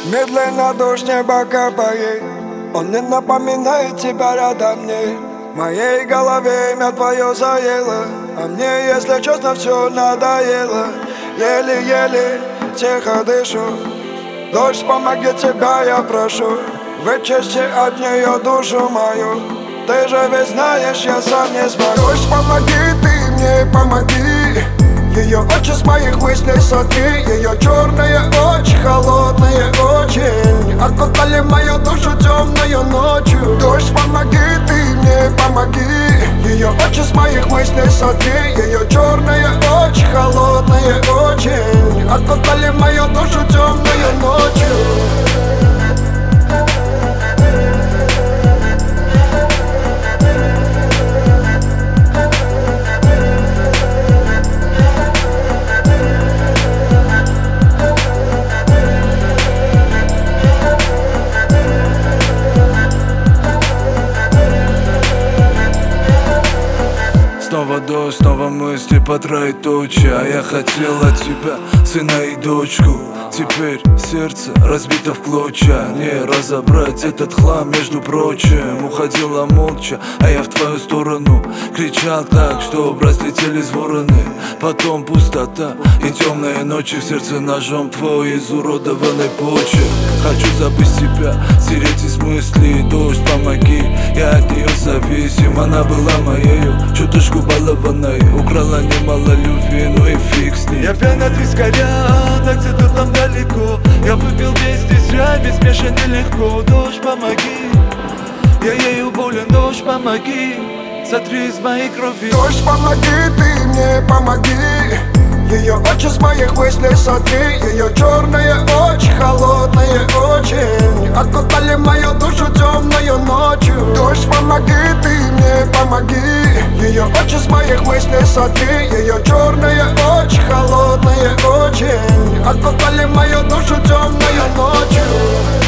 Медленно дождь неба капает, он не напоминает тебя рядом мне. В моей голове имя твое заело, а мне, если честно, все надоело. Еле-еле тихо дышу, дождь, помоги, тебя я прошу. Вычисти от нее душу мою, ты же ведь знаешь, я сам не смогу. Дождь, помоги, ты мне помоги. Ее очи с моих мыслей сотри, ее черные очи, холодные очень, окутали мою душу темною ночью. Дождь, помоги, ты мне помоги. Ее очи с моих мыслей сотри, ее черные очи, холодные очень, окутали мою душу темною ночью. Снова дождь, снова мысли по троеточие. А я хотел от тебя сына и дочку. Теперь сердце разбито в клочья. Не разобрать этот хлам, между прочим. Уходила молча, а я в твою сторону кричал так, что разлетелись вороны. Потом пустота и темные ночи, в сердце ножом твой изуродованный почерк. Хочу забыть тебя, стереть из мыслей. Дождь, помоги, я от нее зависим. Она была моею, чуточку балованной, украла немало любви, ну и фиг с ней. Я пьян от вискаря, так где-то там далеко. Я выпил вместе зря, без смеша нелегко. Дождь, помоги, я ею болен. Дождь, помоги, сотри из моей крови. Дождь, помоги, ты мне помоги. Ее очи с моих мыслей сотри, ее черные очи, холодные очень, окутали мою душу темною ночью. Дождь, помоги, ты мне помоги. Ее очи с моих мыслей сотри, ее черные очи, холодные очень, окутали мою душу темною ночью.